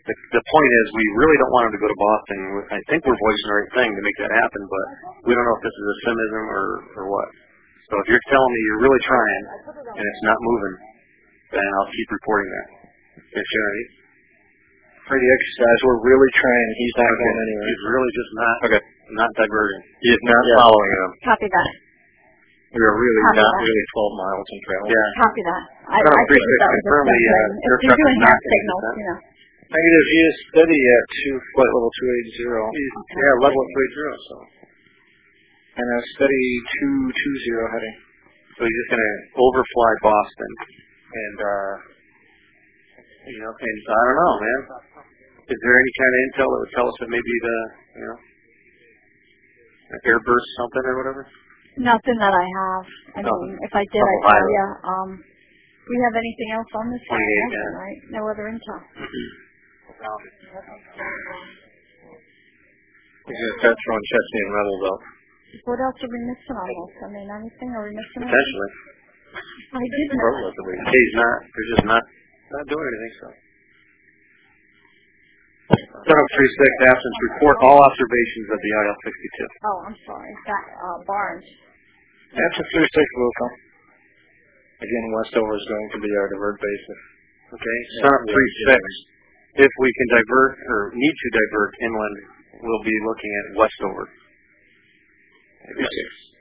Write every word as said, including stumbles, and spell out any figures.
the, the point is, we really don't want him to go to Boston. I think we're voicing the right thing to make that happen, but we don't know if this is a cynism or, or what. So if you're telling me you're really trying and it's not moving, then I'll keep reporting that. Okay, Sherry? For the exercise, we're really trying. He's not okay. going anywhere. He's really just not okay. not diverting. He is not yeah. following him. Copy that. We are really Copy not that. really twelve miles in travel. Yeah. Copy that. I, I, I think that was confirm the, uh, if you're doing half signals, you know. Negative, he is steady at two flight level two eight zero. He's, okay. Yeah, level at two eight zero, so. And a steady two two zero heading. So he's just going to overfly Boston. And, uh, you know, and I don't know, man. Is there any kind of intel that would tell us that maybe the, you know, an airburst something or whatever? Nothing that I have. I no. mean, if I did, I'd tell you. Um, we have anything else on this one? Yeah. Right? No other intel. He's going to start throwing Chesney and Rebels out. What else are we missing on this? I mean, anything? Are we missing anything? Potentially. I did miss. He's not, they're just not, not doing anything, so. seven three six, absence, report all observations of the I L sixty-two. Oh, I'm sorry. That, uh, Barnes. Absence three six will come. Again, Westover is going to be our divert basis. Okay, seven three six. If we can divert, or need to divert inland, we'll be looking at Westover. Three six.